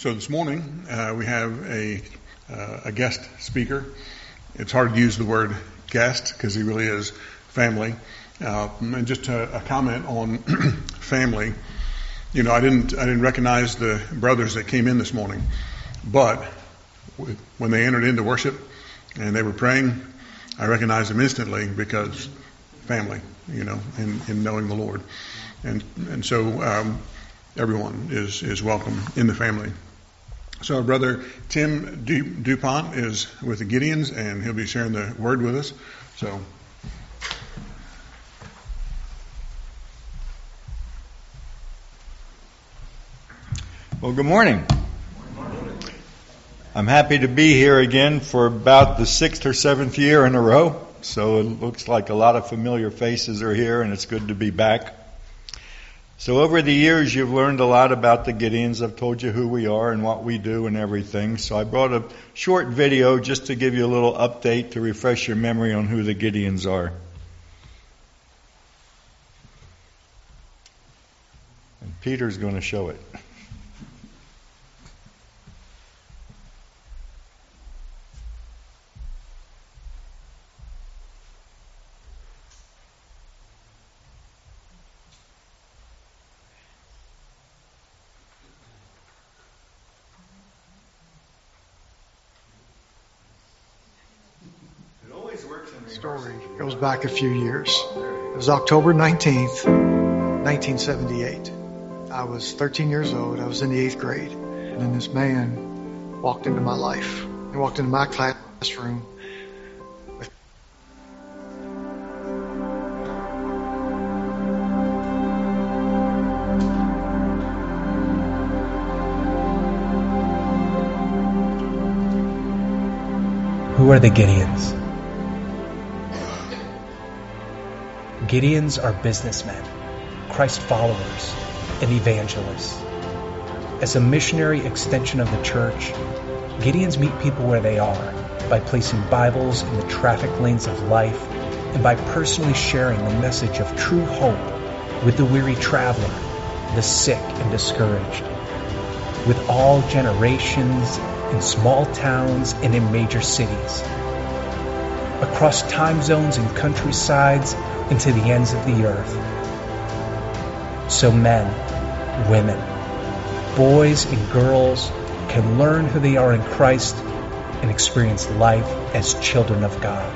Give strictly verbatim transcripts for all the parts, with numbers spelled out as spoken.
So this morning uh, we have a uh, a guest speaker. It's hard to use the word guest because he really is family. Uh, and just a, a comment on family. You know, I didn't I didn't recognize the brothers that came in this morning, but when they entered into worship and they were praying, I recognized them instantly because family. You know, in, in knowing the Lord, and and so um, everyone is is welcome in the family. So our brother Tim du- DuPont is with the Gideons, and he'll be sharing the word with us. So. Well, good morning. I'm happy to be here again for about the sixth or seventh year in a row. So it looks like a lot of familiar faces are here, and it's good to be back. So over the years, you've learned a lot about the Gideons. I've told you who we are and what we do and everything. So I brought a short video just to give you a little update to refresh your memory on who the Gideons are. And Peter's going to show it. Story goes back a few years. It was October nineteenth, nineteen seventy-eight. I was thirteen years old. I was in the eighth grade. And then this man walked into my life. He walked into my classroom. Who are the Gideons? Gideons are businessmen, Christ followers, and evangelists. As a missionary extension of the church, Gideons meet people where they are by placing Bibles in the traffic lanes of life and by personally sharing the message of true hope with the weary traveler, the sick and discouraged, with all generations, in small towns and in major cities, across time zones and countrysides and to the ends of the earth. So men, women, boys and girls can learn who they are in Christ and experience life as children of God.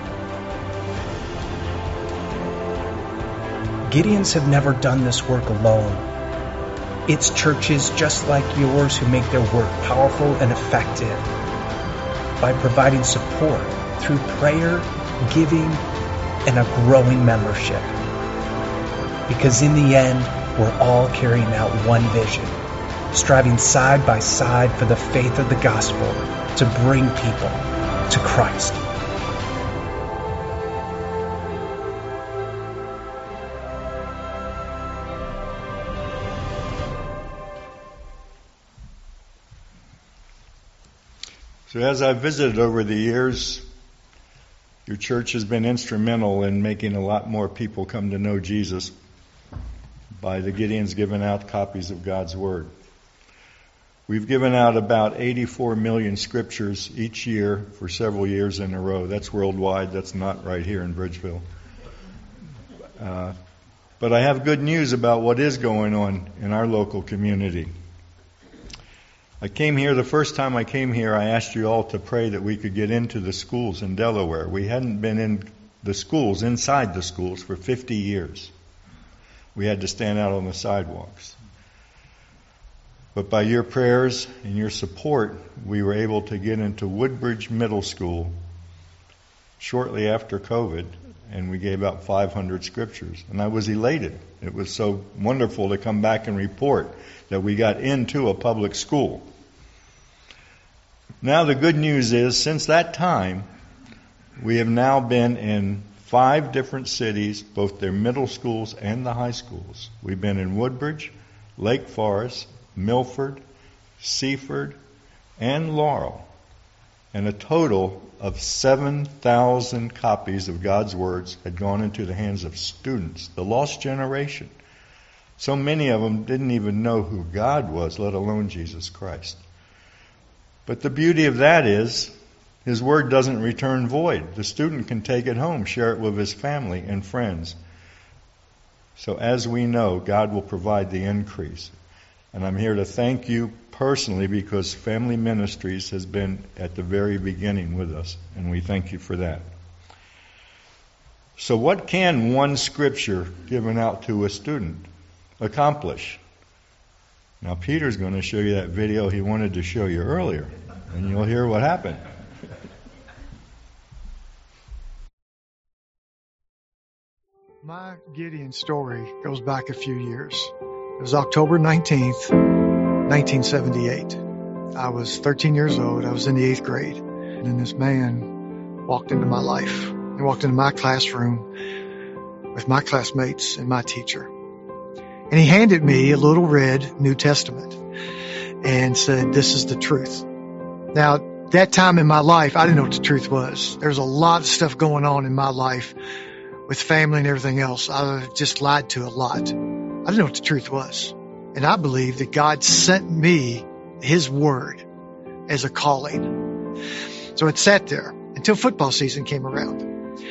Gideons have never done this work alone. It's churches just like yours who make their work powerful and effective by providing support through prayer, giving, and a growing membership. Because in the end, we're all carrying out one vision, striving side by side for the faith of the gospel to bring people to Christ. So as I've visited over the years, your church has been instrumental in making a lot more people come to know Jesus by the Gideons giving out copies of God's Word. We've given out about eighty-four million scriptures each year for several years in a row. That's worldwide. That's not right here in Bridgeville. Uh, but I have good news about what is going on in our local community. I came here, the first time I came here, I asked you all to pray that we could get into the schools in Delaware. We hadn't been in the schools, inside the schools, for fifty years. We had to stand out on the sidewalks. But by your prayers and your support, we were able to get into Woodbridge Middle School shortly after COVID, and we gave out five hundred scriptures. And I was elated. It was so wonderful to come back and report that we got into a public school. Now the good news is, since that time, we have now been in five different cities, both their middle schools and the high schools. We've been in Woodbridge, Lake Forest, Milford, Seaford, and Laurel. And a total of seven thousand copies of God's words had gone into the hands of students, the lost generation. So many of them didn't even know who God was, let alone Jesus Christ. But the beauty of that is his word doesn't return void. The student can take it home, share it with his family and friends. So as we know, God will provide the increase. And I'm here to thank you personally because Family Ministries has been at the very beginning with us, and we thank you for that. So what can one scripture given out to a student accomplish? Now Peter's going to show you that video he wanted to show you earlier, and you'll hear what happened. My Gideon story goes back a few years. It was October nineteenth, nineteen seventy-eight. I was thirteen years old. I was in the eighth grade. And then this man walked into my life. He walked into my classroom with my classmates and my teacher. And he handed me a little red New Testament and said, "This is the truth." Now, that time in my life, I didn't know what the truth was. There was a lot of stuff going on in my life with family and everything else. I was just lied to a lot. I didn't know what the truth was. And I believe that God sent me His Word as a calling. So it sat there until football season came around.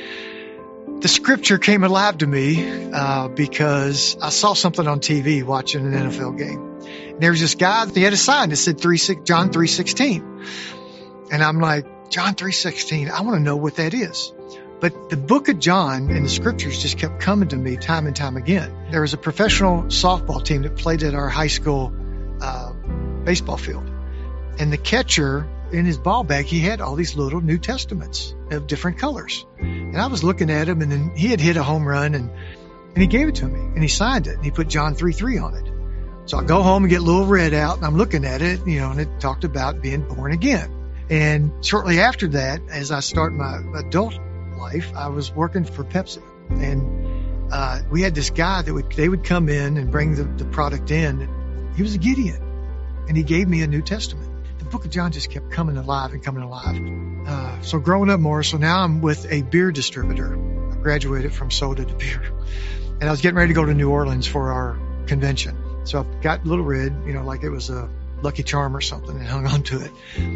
The Scripture came alive to me uh, because I saw something on T V watching an N F L game. And there was this guy, he had a sign that said three, John three sixteen. And I'm like, John three sixteen, I want to know what that is. But the book of John and the scriptures just kept coming to me time and time again. There was a professional softball team that played at our high school uh, baseball field. And the catcher, in his ball bag, he had all these little New Testaments of different colors. And I was looking at him, and then he had hit a home run, and, and he gave it to me. And he signed it, and he put John three three on it. So I go home and get a little red out, and I'm looking at it, you know, and it talked about being born again. And shortly after that, as I start my adult life, I was working for Pepsi, and uh, we had this guy that would they would come in and bring the, the product in. He was a Gideon, and he gave me a New Testament. The book of John just kept coming alive and coming alive. Uh, so growing up more, so now I'm with a beer distributor. I graduated from soda to beer, and I was getting ready to go to New Orleans for our convention. So I got Little Red, you know, like it was a Lucky Charm or something, and hung on to it,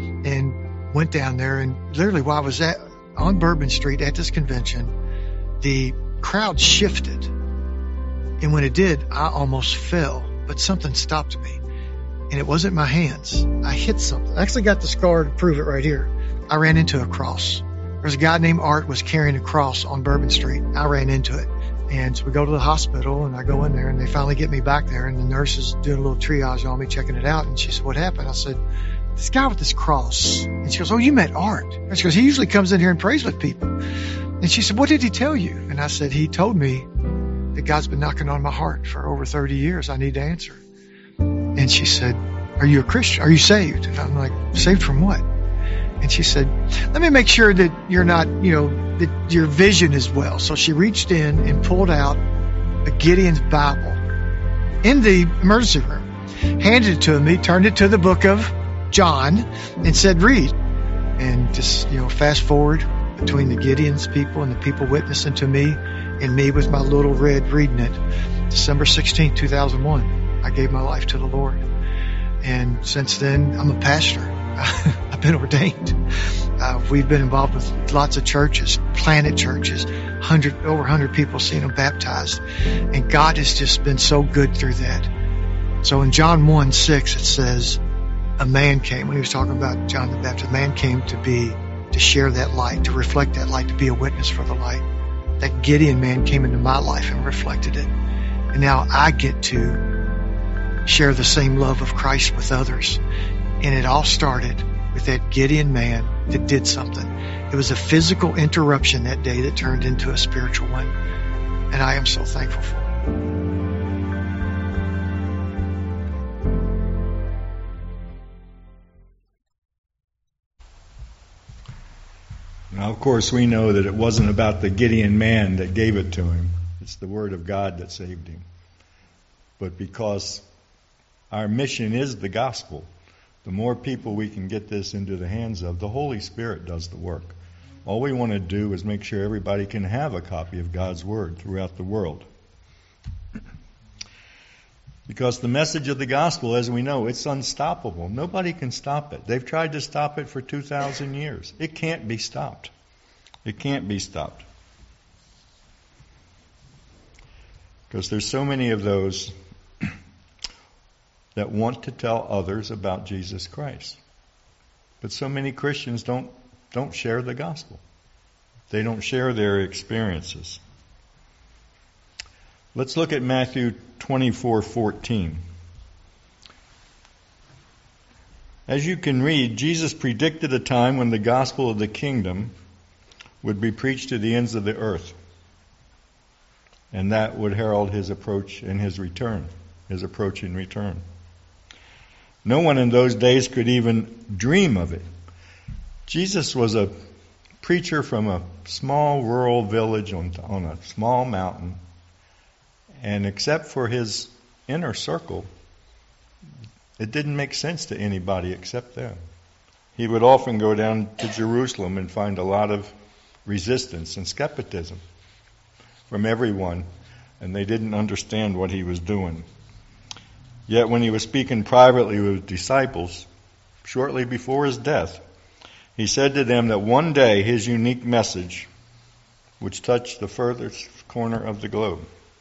and went down there. And literally, while I was at on Bourbon Street at this convention, the crowd shifted. And when it did, I almost fell, but something stopped me. And it wasn't my hands. I hit something. I actually got the scar to prove it right here. I ran into a cross. There's a guy named Art was carrying a cross on Bourbon Street. I ran into it. And so we go to the hospital, and I go in there, and they finally get me back there, and the nurse is doing a little triage on me, checking it out. And she said, "What happened?" I said, "This guy with this cross." And she goes, "Oh, you met Art." And she goes, "He usually comes in here and prays with people." And she said, "What did he tell you?" And I said, "He told me that God's been knocking on my heart for over thirty years. I need to answer." And she said, "Are you a Christian? Are you saved?" And I'm like, "Saved from what?" And she said, "Let me make sure that you're not, you know, that your vision is well." So she reached in and pulled out a Gideon's Bible in the emergency room, handed it to me, turned it to the book of John, and said, "Read." And just, you know, fast forward between the Gideon's people and the people witnessing to me and me with my little red reading it. December sixteenth, two thousand one, I gave my life to the Lord. And since then, I'm a pastor. I've been ordained. Uh, we've been involved with lots of churches, planted churches, hundred, over one hundred people seeing them baptized. And God has just been so good through that. So in John one six, it says, a man came, when he was talking about John the Baptist, a man came to be, to share that light, to reflect that light, to be a witness for the light. That Gideon man came into my life and reflected it. And now I get to share the same love of Christ with others. And it all started with that Gideon man that did something. It was a physical interruption that day that turned into a spiritual one. And I am so thankful for it. Now, of course, we know that it wasn't about the Gideon man that gave it to him. It's the Word of God that saved him. But because our mission is the gospel, the more people we can get this into the hands of, the Holy Spirit does the work. All we want to do is make sure everybody can have a copy of God's Word throughout the world. Because the message of the gospel, as we know, it's unstoppable. Nobody can stop it. They've tried to stop it for two thousand years. It can't be stopped. It can't be stopped. Because there's so many of those that want to tell others about Jesus Christ. But so many Christians don't don't share the gospel. They don't share their experiences. Let's look at Matthew twenty-four fourteen. As you can read, Jesus predicted a time when the gospel of the kingdom would be preached to the ends of the earth. And that would herald his approach and his return, his approach and return. No one in those days could even dream of it. Jesus was a preacher from a small rural village on, on a small mountain. And except for his inner circle, it didn't make sense to anybody except them. He would often go down to Jerusalem and find a lot of resistance and skepticism from everyone, and they didn't understand what he was doing. Yet when he was speaking privately with his disciples, shortly before his death, he said to them that one day his unique message would touch the furthest corner of the globe.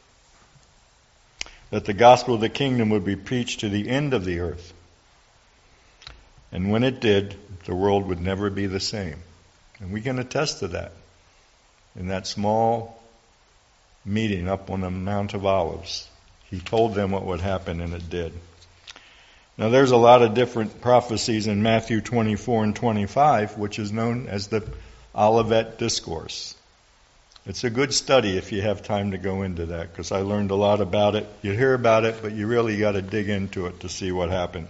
That the gospel of the kingdom would be preached to the end of the earth. And when it did, the world would never be the same. And we can attest to that. In that small meeting up on the Mount of Olives, he told them what would happen, and it did. Now there's a lot of different prophecies in Matthew twenty-four and twenty-five, which is known as the Olivet Discourse. It's a good study if you have time to go into that, because I learned a lot about it. You hear about it, but you really got to dig into it to see what happened.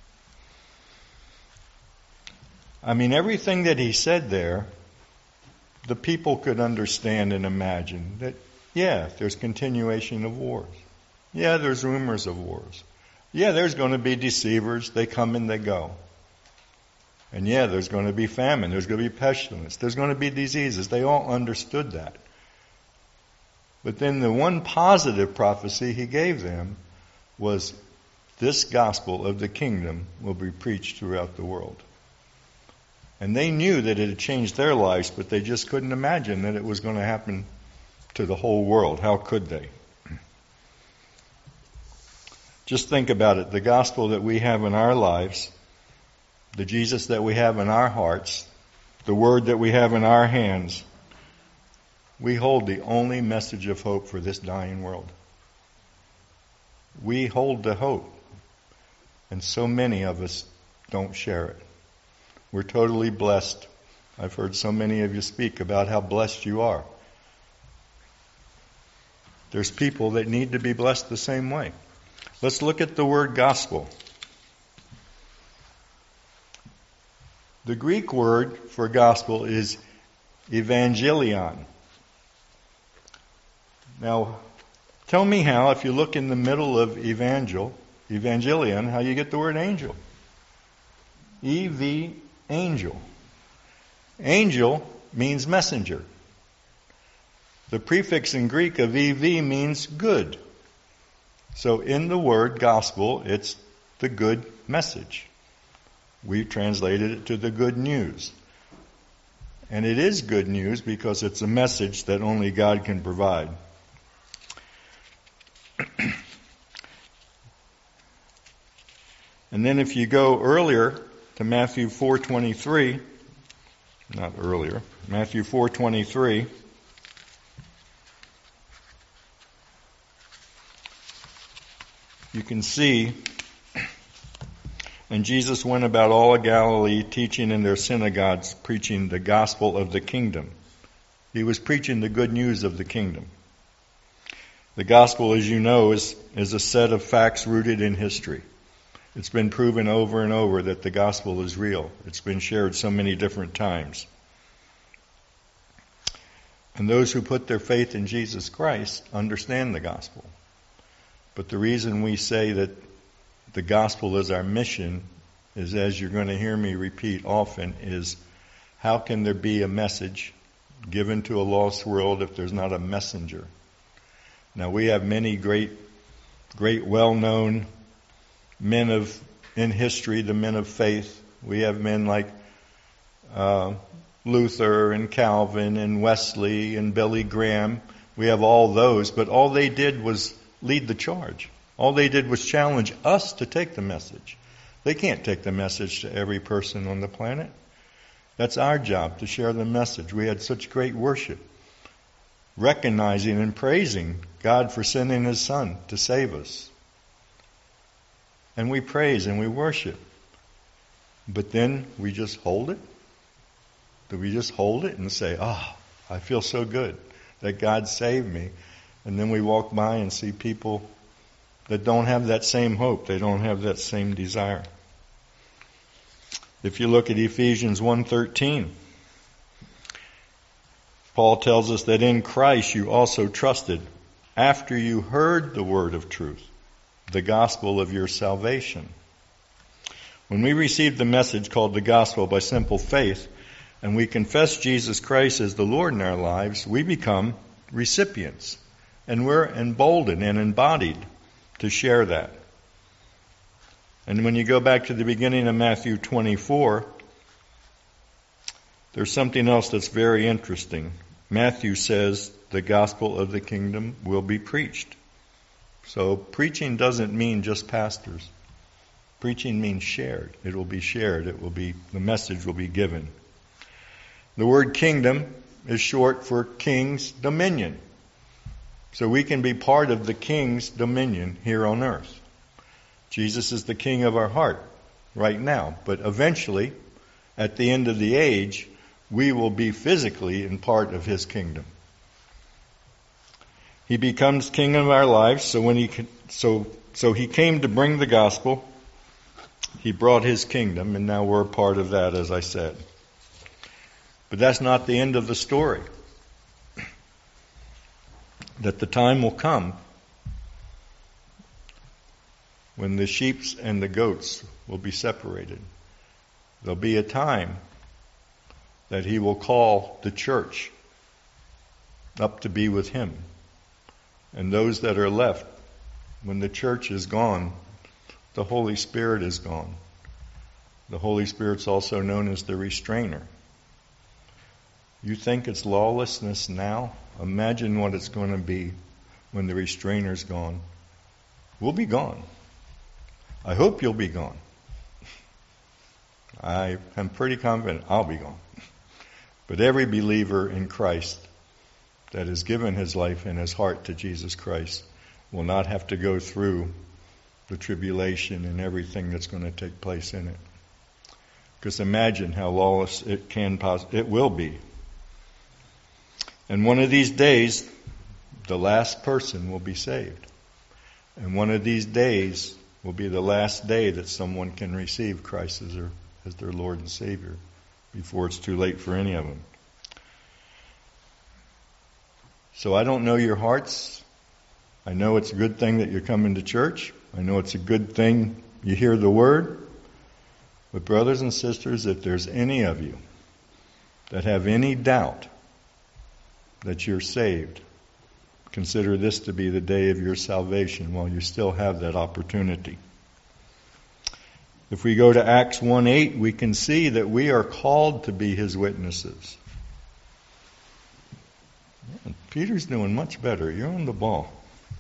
I mean, everything that he said there, the people could understand and imagine that, yeah, there's continuation of wars. Yeah, there's rumors of wars. Yeah, there's going to be deceivers. They come and they go. And yeah, there's going to be famine. There's going to be pestilence. There's going to be diseases. They all understood that. But then the one positive prophecy he gave them was this gospel of the kingdom will be preached throughout the world. And they knew that it had changed their lives, but they just couldn't imagine that it was going to happen to the whole world. How could they? Just think about it. The gospel that we have in our lives, the Jesus that we have in our hearts, the word that we have in our hands, we hold the only message of hope for this dying world. We hold the hope, and so many of us don't share it. We're totally blessed. I've heard so many of you speak about how blessed you are. There's people that need to be blessed the same way. Let's look at the word gospel. The Greek word for gospel is evangelion. Now, tell me how, if you look in the middle of evangel, evangelion, how you get the word angel. E V, angel. Angel means messenger. The prefix in Greek of E V means good. So in the word gospel, it's the good message. We translated it to the good news. And it is good news because it's a message that only God can provide. And then if you go earlier to Matthew four twenty-three, not earlier, Matthew four twenty-three, you can see, and Jesus went about all of Galilee, teaching in their synagogues, preaching the gospel of the kingdom. He was preaching the good news of the kingdom. The gospel, as you know, is, is a set of facts rooted in history. It's been proven over and over that the gospel is real. It's been shared so many different times. And those who put their faith in Jesus Christ understand the gospel. But the reason we say that the gospel is our mission is, as you're going to hear me repeat often, is how can there be a message given to a lost world if there's not a messenger? Now, we have many great great well-known men of in history, the men of faith. We have men like uh, Luther and Calvin and Wesley and Billy Graham. We have all those, but all they did was lead the charge. All they did was challenge us to take the message. They can't take the message to every person on the planet. That's our job, to share the message. We had such great worship, recognizing and praising God for sending His Son to save us. And we praise and we worship. But then we just hold it? Do we just hold it and say, oh, I feel so good that God saved me? And then we walk by and see people that don't have that same hope. They don't have that same desire. If you look at Ephesians one thirteen, Paul tells us that in Christ you also trusted after you heard the word of truth, the gospel of your salvation. When we receive the message called the gospel by simple faith, and we confess Jesus Christ as the Lord in our lives, we become recipients. And we're emboldened and embodied to share that. And when you go back to the beginning of Matthew twenty-four, there's something else that's very interesting. Matthew says the gospel of the kingdom will be preached. So preaching doesn't mean just pastors. Preaching means shared. It will be shared. It will be, the message will be given. The word kingdom is short for king's dominion. So we can be part of the king's dominion here on earth. Jesus is the king of our heart right now. But eventually, at the end of the age, we will be physically in part of his kingdom. He becomes king of our lives. So when he so so he came to bring the gospel. He brought his kingdom, and now we're a part of that, as I said. But that's not the end of the story. That the time will come when the sheep and the goats will be separated. There'll be a time that he will call the church up to be with him. And those that are left, when the church is gone, the Holy Spirit is gone. The Holy Spirit's also known as the restrainer. You think it's lawlessness now? Imagine what it's going to be when the restrainer's gone. We'll be gone. I hope you'll be gone. I am pretty confident I'll be gone. But every believer in Christ that has given his life and his heart to Jesus Christ will not have to go through the tribulation and everything that's going to take place in it. Because imagine how lawless it can pos- it will be. And one of these days, the last person will be saved. And one of these days will be the last day that someone can receive Christ as their, as their Lord and Savior before it's too late for any of them. So I don't know your hearts. I know it's a good thing that you're coming to church. I know it's a good thing you hear the word. But brothers and sisters, if there's any of you that have any doubt that you're saved, consider this to be the day of your salvation while you still have that opportunity. If we go to Acts one eight, we can see that we are called to be his witnesses. Man, Peter's doing much better. You're on the ball.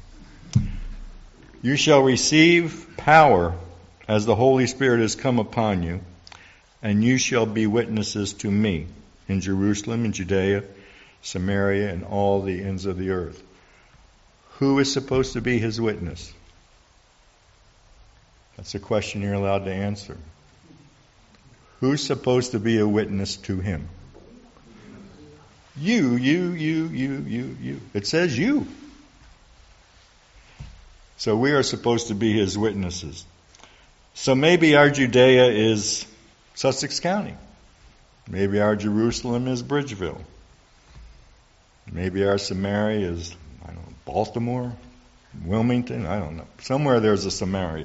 You shall receive power as the Holy Spirit has come upon you, and you shall be witnesses to me in Jerusalem and Judea, Samaria, and all the ends of the earth. Who is supposed to be his witness? That's a question you're allowed to answer. Who's supposed to be a witness to him? You, you, you, you, you, you. It says you. So we are supposed to be his witnesses. So maybe our Judea is Sussex County. Maybe our Jerusalem is Bridgeville. Maybe our Samaria is, I don't know, Baltimore, Wilmington, I don't know. Somewhere there's a Samaria.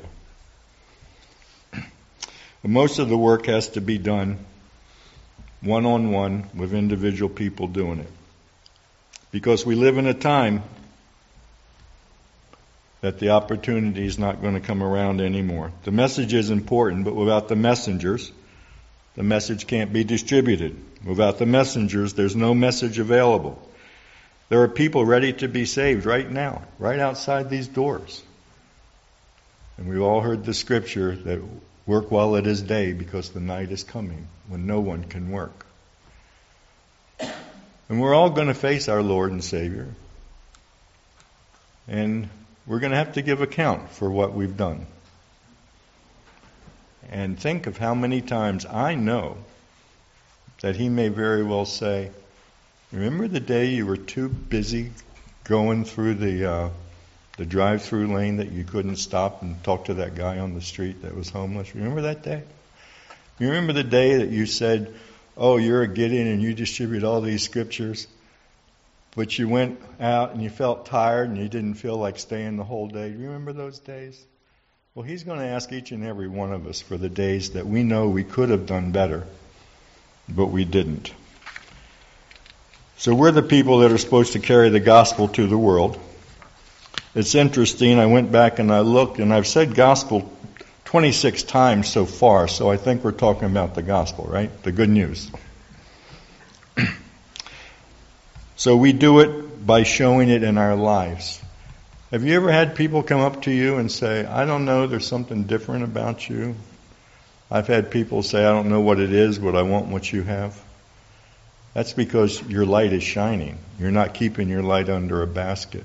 But most of the work has to be done one-on-one with individual people doing it. Because we live in a time that the opportunity is not going to come around anymore. The message is important, but without the messengers, the message can't be distributed. Without the messengers, there's no message available. There are people ready to be saved right now, right outside these doors. And we've all heard the scripture that work while it is day, because the night is coming when no one can work. And we're all going to face our Lord and Savior. And we're going to have to give account for what we've done. And think of how many times I know that He may very well say, remember the day you were too busy going through the uh, the drive-through lane that you couldn't stop and talk to that guy on the street that was homeless? Remember that day? You remember the day that you said, oh, you're a Gideon and you distribute all these scriptures, but you went out and you felt tired and you didn't feel like staying the whole day? Do you remember those days? Well, He's going to ask each and every one of us for the days that we know we could have done better, but we didn't. So we're the people that are supposed to carry the gospel to the world. It's interesting, I went back and I looked, and I've said gospel twenty-six times so far, so I think we're talking about the gospel, right? The good news. So we do it by showing it in our lives. Have you ever had people come up to you and say, I don't know, there's something different about you? I've had people say, I don't know what it is, but I want what you have. That's because your light is shining. You're not keeping your light under a basket.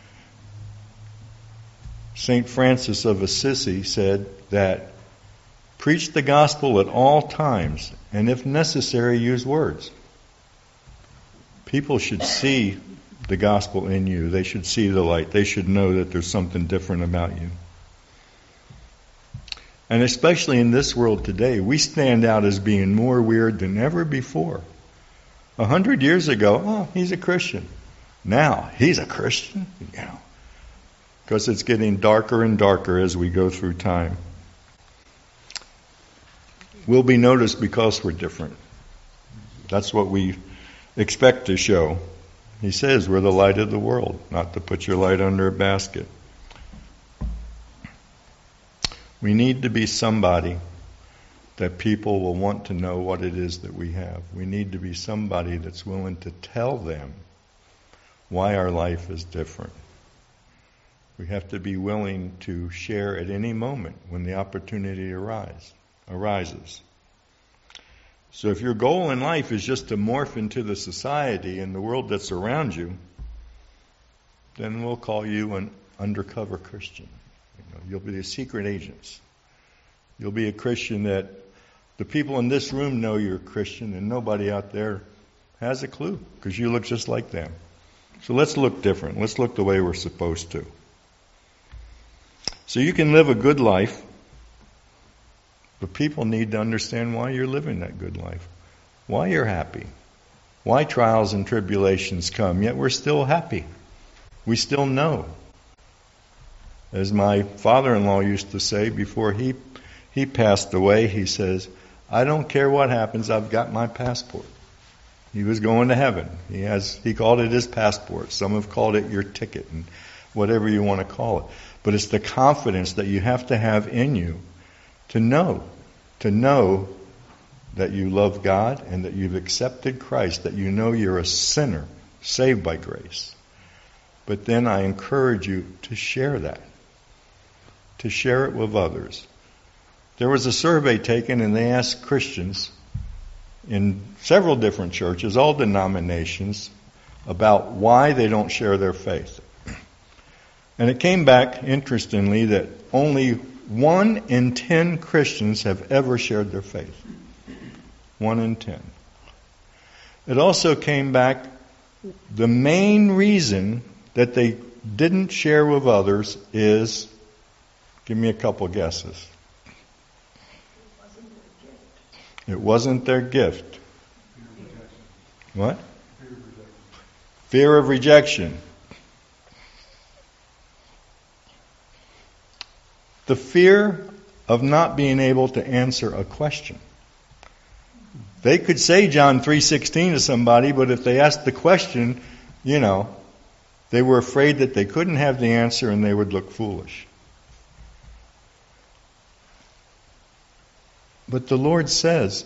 Saint Francis of Assisi said that preach the gospel at all times, and if necessary, use words. People should see the gospel in you. They should see the light. They should know that there's something different about you. And especially in this world today, we stand out as being more weird than ever before. A hundred years ago, oh, he's a Christian. Now, he's a Christian? You know, because it's getting darker and darker as we go through time. We'll be noticed because we're different. That's what we expect to show. He says we're the light of the world, not to put your light under a basket. We need to be somebody that people will want to know what it is that we have. We need to be somebody that's willing to tell them why our life is different. We have to be willing to share at any moment when the opportunity arise, arises. So if your goal in life is just to morph into the society and the world that's around you, then we'll call you an undercover Christian. You know, you'll be the secret agents. You'll be a Christian that the people in this room know you're a Christian and nobody out there has a clue because you look just like them. So let's look different. Let's look the way we're supposed to. So you can live a good life, but people need to understand why you're living that good life, why you're happy, why trials and tribulations come, yet we're still happy. We still know. As my father-in-law used to say before he he passed away, he says, I don't care what happens, I've got my passport. He was going to heaven. He has he called it his passport. Some have called it your ticket, and whatever you want to call it. But it's the confidence that you have to have in you to know, to know that you love God and that you've accepted Christ, that you know you're a sinner saved by grace. But then I encourage you to share that, to share it with others. There was a survey taken and they asked Christians in several different churches, all denominations, about why they don't share their faith. And it came back, interestingly, that only one in ten Christians have ever shared their faith. One in ten. It also came back, the main reason that they didn't share with others is, give me a couple guesses. It wasn't their gift. What? Fear of rejection. The fear of not being able to answer a question. They could say John three sixteen to somebody, but if they asked the question, you know, They were afraid that they couldn't have the answer and they would look foolish. But the Lord says,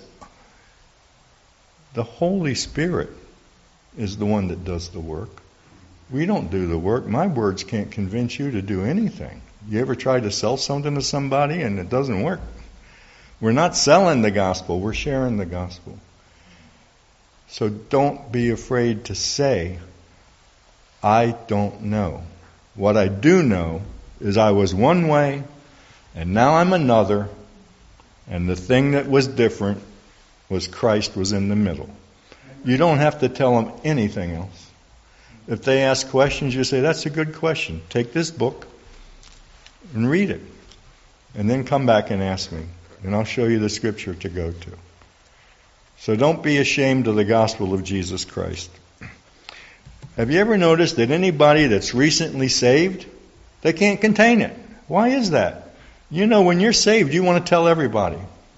the Holy Spirit is the one that does the work. We don't do the work. My words can't convince you to do anything. You ever try to sell something to somebody and it doesn't work? We're not selling the gospel, we're sharing the gospel. So don't be afraid to say, I don't know. What I do know is I was one way and now I'm another, and the thing that was different was Christ was in the middle. You don't have to tell them anything else. If they ask questions, you say, that's a good question. Take this book and read it. And then come back and ask me. And I'll show you the scripture to go to. So don't be ashamed of the gospel of Jesus Christ. Have you ever noticed that anybody that's recently saved, they can't contain it? Why is that? You know, when you're saved, you want to tell everybody.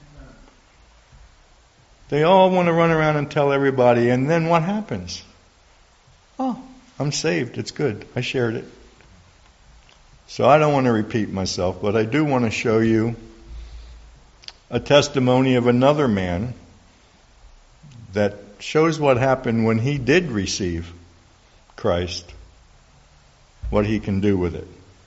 They all want to run around and tell everybody, and then what happens? Oh, I'm saved. It's good. I shared it. So I don't want to repeat myself, but I do want to show you a testimony of another man that shows what happened when he did receive Christ, what he can do with it.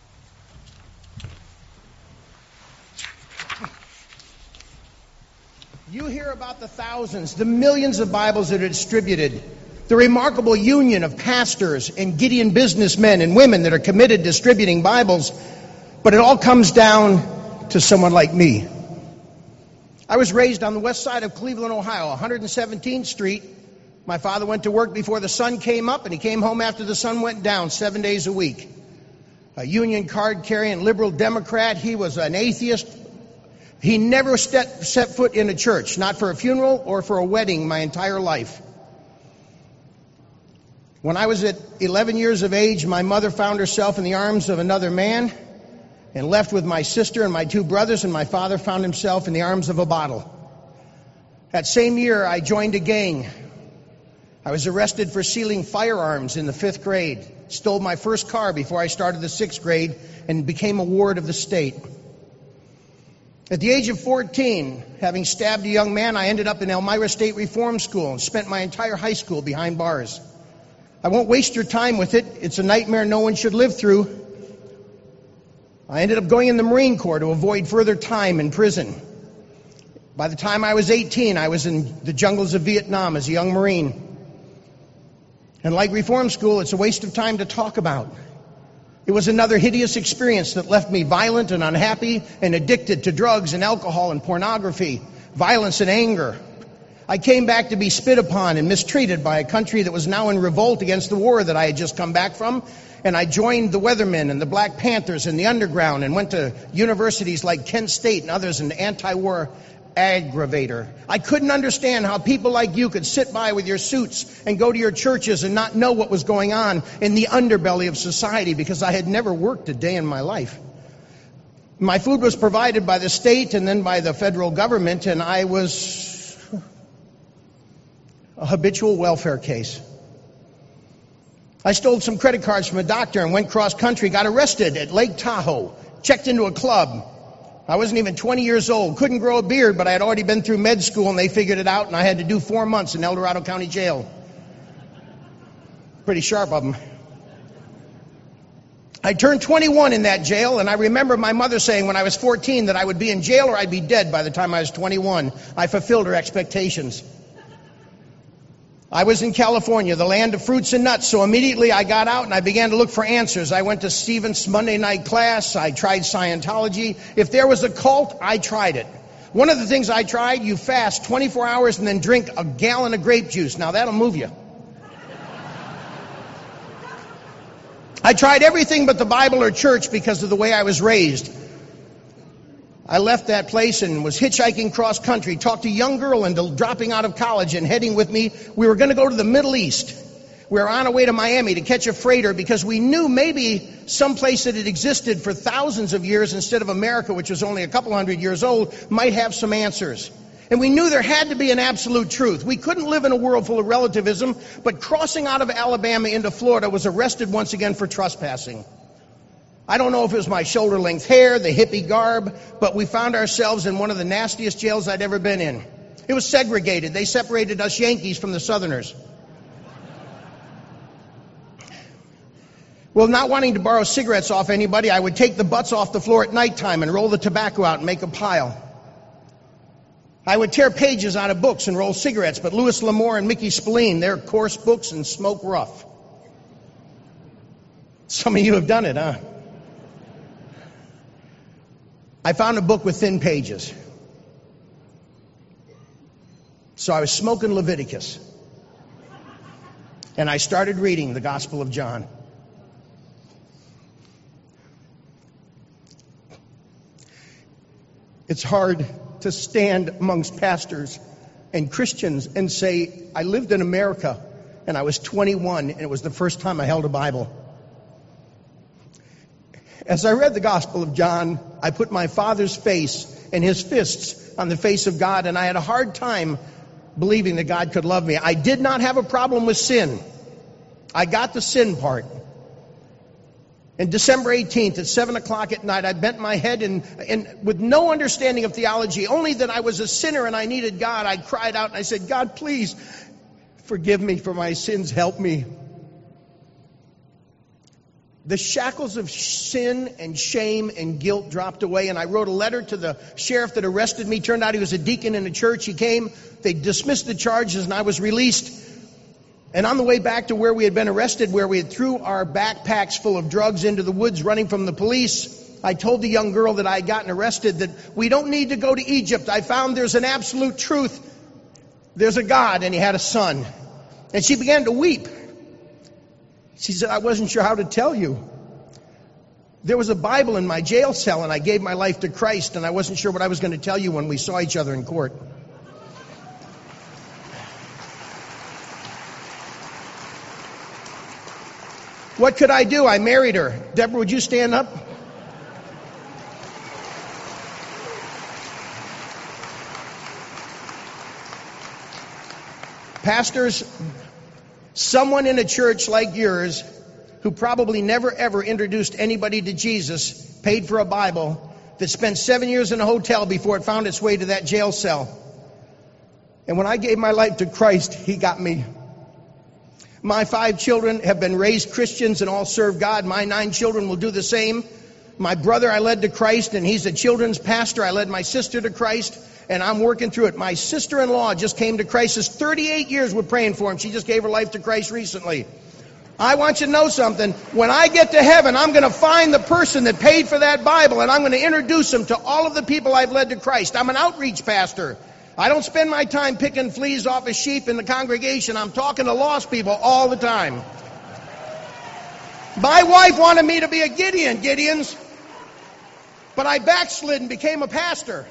You hear about the thousands, the millions of Bibles that are distributed, the remarkable union of pastors and Gideon businessmen and women that are committed to distributing Bibles, but it all comes down to someone like me. I was raised on the west side of Cleveland, Ohio, one hundred seventeenth Street. My father went to work before the sun came up, and he came home after the sun went down, seven days a week. A Union card-carrying liberal Democrat, he was an atheist. He never set, set foot in a church, not for a funeral or for a wedding my entire life. When I was at eleven years of age, my mother found herself in the arms of another man and left with my sister and my two brothers, and my father found himself in the arms of a bottle. That same year, I joined a gang. I was arrested for stealing firearms in the fifth grade, stole my first car before I started the sixth grade, and became a ward of the state. At the age of fourteen, having stabbed a young man, I ended up in Elmira State Reform School and spent my entire high school behind bars. I won't waste your time with it. It's a nightmare no one should live through. I ended up going in the Marine Corps to avoid further time in prison. By the time I was eighteen, I was in the jungles of Vietnam as a young Marine. And like Reform School, it's a waste of time to talk about. It was another hideous experience that left me violent and unhappy and addicted to drugs and alcohol and pornography, violence and anger. I came back to be spit upon and mistreated by a country that was now in revolt against the war that I had just come back from. And I joined the Weathermen and the Black Panthers and the Underground and went to universities like Kent State and others in the anti-war aggravator. I couldn't understand how people like you could sit by with your suits and go to your churches and not know what was going on in the underbelly of society, because I had never worked a day in my life. My food was provided by the state and then by the federal government, and I was a habitual welfare case. I stole some credit cards from a doctor and went cross-country, got arrested at Lake Tahoe, checked into a club. I wasn't even twenty years old, couldn't grow a beard, but I had already been through med school and they figured it out, and I had to do four months in El Dorado County Jail. Pretty sharp of them. I turned twenty-one in that jail, and I remember my mother saying when I was fourteen that I would be in jail or I'd be dead by the time I was twenty-one. I fulfilled her expectations. I was in California, the land of fruits and nuts, so immediately I got out and I began to look for answers. I went to Stephen's Monday night class. I tried Scientology. If there was a cult, I tried it. One of the things I tried, you fast twenty-four hours and then drink a gallon of grape juice. Now that'll move you. I tried everything but the Bible or church because of the way I was raised. I left that place and was hitchhiking cross country, talked a young girl into dropping out of college and heading with me. We were going to go to the Middle East. We were on our way to Miami to catch a freighter because we knew maybe someplace that had existed for thousands of years instead of America, which was only a couple hundred years old, might have some answers. And we knew there had to be an absolute truth. We couldn't live in a world full of relativism, but crossing out of Alabama into Florida was arrested once again for trespassing. I don't know if it was my shoulder-length hair, the hippie garb, but we found ourselves in one of the nastiest jails I'd ever been in. It was segregated. They separated us Yankees from the Southerners. Well, not wanting to borrow cigarettes off anybody, I would take the butts off the floor at nighttime and roll the tobacco out and make a pile. I would tear pages out of books and roll cigarettes, but Louis L'Amour and Mickey Spillane, they're coarse books and smoke rough. Some of you have done it, huh? I found a book with thin pages. So I was smoking Leviticus. And I started reading the Gospel of John. It's hard to stand amongst pastors and Christians and say, I lived in America and I was twenty-one and it was the first time I held a Bible. As I read the Gospel of John, I put my Father's face and his fists on the face of God, and I had a hard time believing that God could love me. I did not have a problem with sin. I got the sin part. And December eighteenth at seven o'clock at night, I bent my head and, and with no understanding of theology, only that I was a sinner and I needed God, I cried out and I said, God, please forgive me for my sins. Help me. The shackles of sin and shame and guilt dropped away, and I wrote a letter to the sheriff that arrested me. Turned out he was a deacon in a church. He came, they dismissed the charges, and I was released. And on the way back to where we had been arrested, where we had threw our backpacks full of drugs into the woods running from the police, I told the young girl that I had gotten arrested that we don't need to go to Egypt. I found there's an absolute truth. There's a God, and he had a son. And she began to weep. She said, I wasn't sure how to tell you. There was a Bible in my jail cell, and I gave my life to Christ, and I wasn't sure what I was going to tell you when we saw each other in court. What could I do? I married her. Deborah, would you stand up? Pastors, someone in a church like yours who probably never ever introduced anybody to Jesus, paid for a Bible, that spent seven years in a hotel before it found its way to that jail cell. And when I gave my life to Christ, he got me. My five children have been raised Christians and all serve God. My nine children will do the same. My brother I led to Christ, and he's a children's pastor. I led my sister to Christ, and I'm working through it. My sister-in-law just came to Christ. It's thirty-eight years we're praying for him. She just gave her life to Christ recently. I want you to know something. When I get to heaven, I'm going to find the person that paid for that Bible, and I'm going to introduce him to all of the people I've led to Christ. I'm an outreach pastor. I don't spend my time picking fleas off of sheep in the congregation. I'm talking to lost people all the time. My wife wanted me to be a Gideon, Gideons, but I backslid and became a pastor.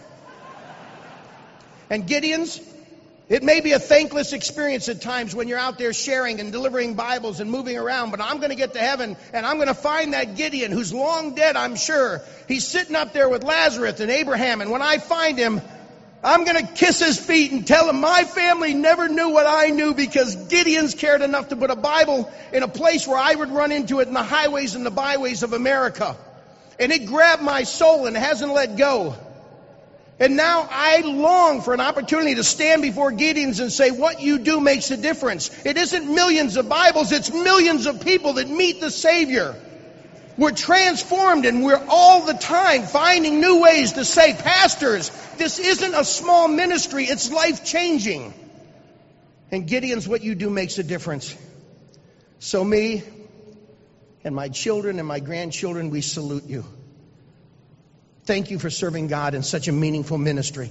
And Gideons, it may be a thankless experience at times when you're out there sharing and delivering Bibles and moving around, but I'm going to get to heaven and I'm going to find that Gideon who's long dead, I'm sure. He's sitting up there with Lazarus and Abraham, and when I find him, I'm going to kiss his feet and tell him my family never knew what I knew because Gideons cared enough to put a Bible in a place where I would run into it in the highways and the byways of America. And it grabbed my soul and hasn't let go. And now I long for an opportunity to stand before Gideons and say, what you do makes a difference. It isn't millions of Bibles, it's millions of people that meet the Savior. We're transformed, and we're all the time finding new ways to say, pastors, this isn't a small ministry, it's life-changing. And Gideons, what you do makes a difference. So me and my children and my grandchildren, we salute you. Thank you for serving God in such a meaningful ministry.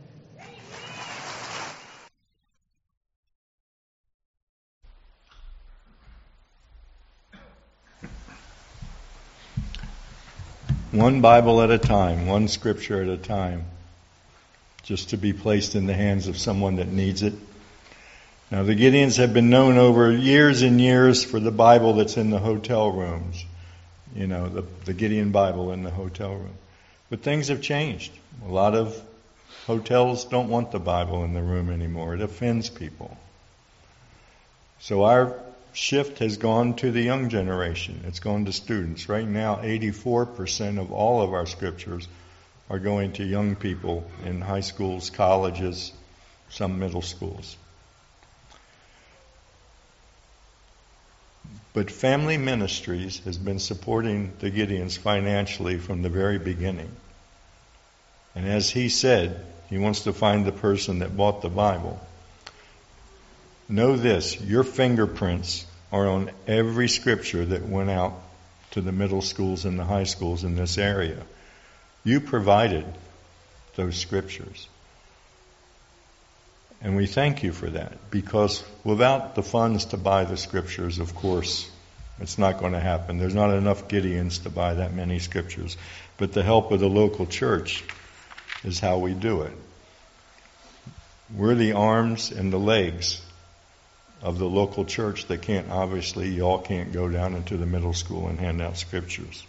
One Bible at a time, one scripture at a time, just to be placed in the hands of someone that needs it. Now, the Gideons have been known over years and years for the Bible that's in the hotel rooms. You know, the, the Gideon Bible in the hotel room. But things have changed. A lot of Hotels don't want the Bible in the room anymore. It offends people. So our shift has gone to the young generation. It's gone to students. Right now, eighty-four percent of all of our scriptures are going to young people in high schools, colleges, some middle schools. But Family Ministries has been supporting the Gideons financially from the very beginning. And as he said, he wants to find the person that bought the Bible. Know this, your fingerprints are on every scripture that went out to the middle schools and the high schools in this area. You provided those scriptures. And we thank you for that, because without the funds to buy the scriptures, of course, it's not going to happen. There's not enough Gideons to buy that many scriptures. But the help of the local church is how we do it. We're the arms and the legs of the local church that can't, obviously, you all can't go down into the middle school and hand out scriptures.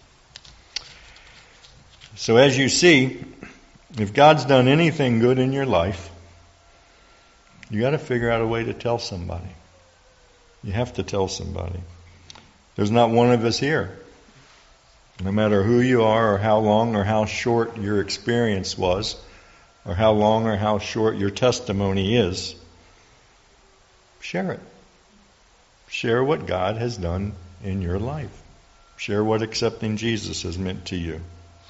So as you see, if God's done anything good in your life, you got to figure out a way to tell somebody. You have to tell somebody. There's not one of us here, no matter who you are or how long or how short your experience was, or how long or how short your testimony is, share it. Share what God has done in your life. Share what accepting Jesus has meant to you.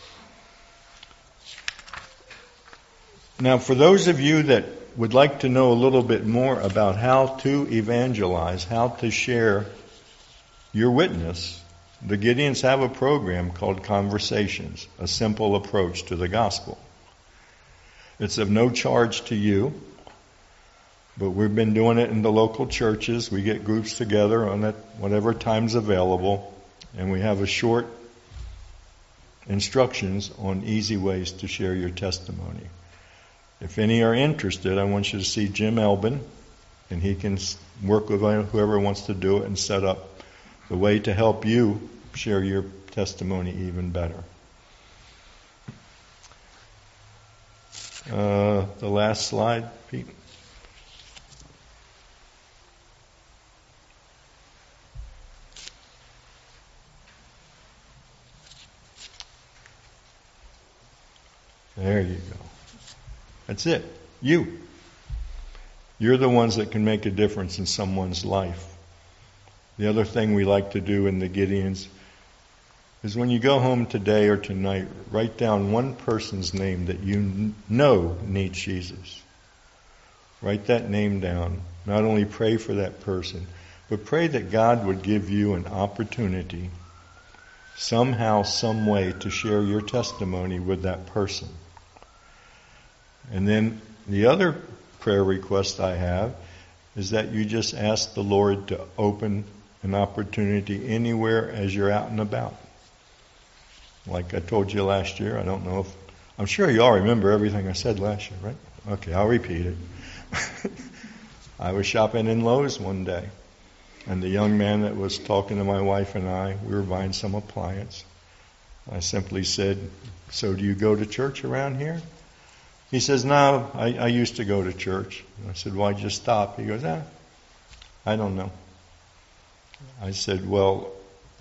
Now, for those of you that would like to know a little bit more about how to evangelize, how to share your witness, the Gideons have a program called Conversations, a simple approach to the gospel. It's of no charge to you, but we've been doing it in the local churches. We get groups together on it, whatever time's available, and we have a short instructions on easy ways to share your testimony. If any are interested, I want you to see Jim Elbin, and he can work with whoever wants to do it and set up the way to help you share your testimony even better. Uh, the last slide, Pete. There you go. That's it. You. You're the ones that can make a difference in someone's life. The other thing we like to do in the Gideons is when you go home today or tonight, write down one person's name that you know needs Jesus. Write that name down. Not only pray for that person, but pray that God would give you an opportunity, somehow, some way, to share your testimony with that person. And then the other prayer request I have is that you just ask the Lord to open an opportunity anywhere as you're out and about. Like I told you last year, I don't know if, I'm sure you all remember everything I said last year, right? Okay, I'll repeat it. I was shopping in Lowe's one day, and the young man that was talking to my wife and I, we were buying some appliance. I simply said, "So do you go to church around here?" He says, "No, I, I used to go to church." I said, "Why'd you stop?" He goes, "Ah, I don't know." I said, "Well,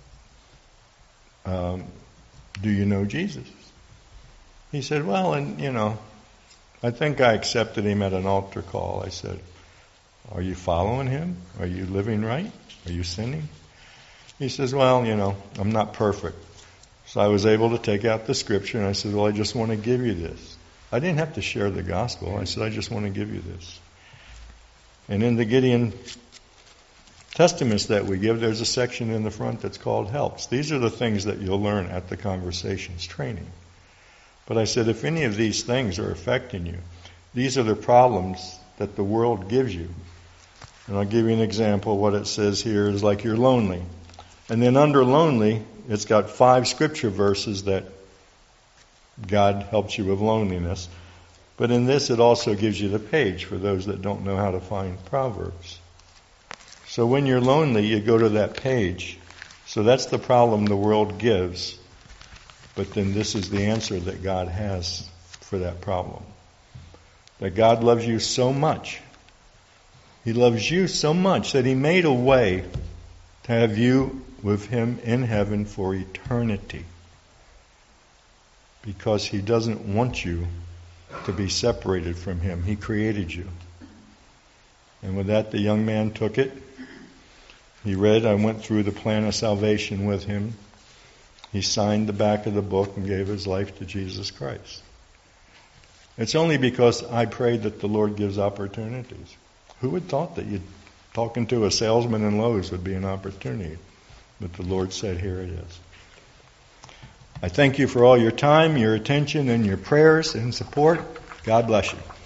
um, do you know Jesus?" He said, "Well, and you know, I think I accepted him at an altar call." I said, "Are you following him? Are you living right? Are you sinning?" He says, "Well, you know, I'm not perfect." So I was able to take out the scripture, and I said, "Well, I just want to give you this." I didn't have to share the gospel. I said, "I just want to give you this." And in the Gideon testaments that we give, there's a section in the front that's called helps. These are the things that you'll learn at the Conversations training. But I said, if any of these things are affecting you, these are the problems that the world gives you. And I'll give you an example. What it says here is like you're lonely. And then under lonely, it's got five scripture verses that God helps you with loneliness. But in this, it also gives you the page for those that don't know how to find Proverbs. So when you're lonely, you go to that page. So that's the problem the world gives. But then this is the answer that God has for that problem. that God loves you so much. He loves you so much that He made a way to have you with Him in heaven for eternity. Because He doesn't want you to be separated from Him. He created you. And with that, the young man took it. He read, I went through the plan of salvation with him. He signed the back of the book and gave his life to Jesus Christ. It's only because I prayed that the Lord gives opportunities. Who would thought that you'd talking to a salesman in Lowe's would be an opportunity? But the Lord said, here it is. I thank you for all your time, your attention, and your prayers and support. God bless you.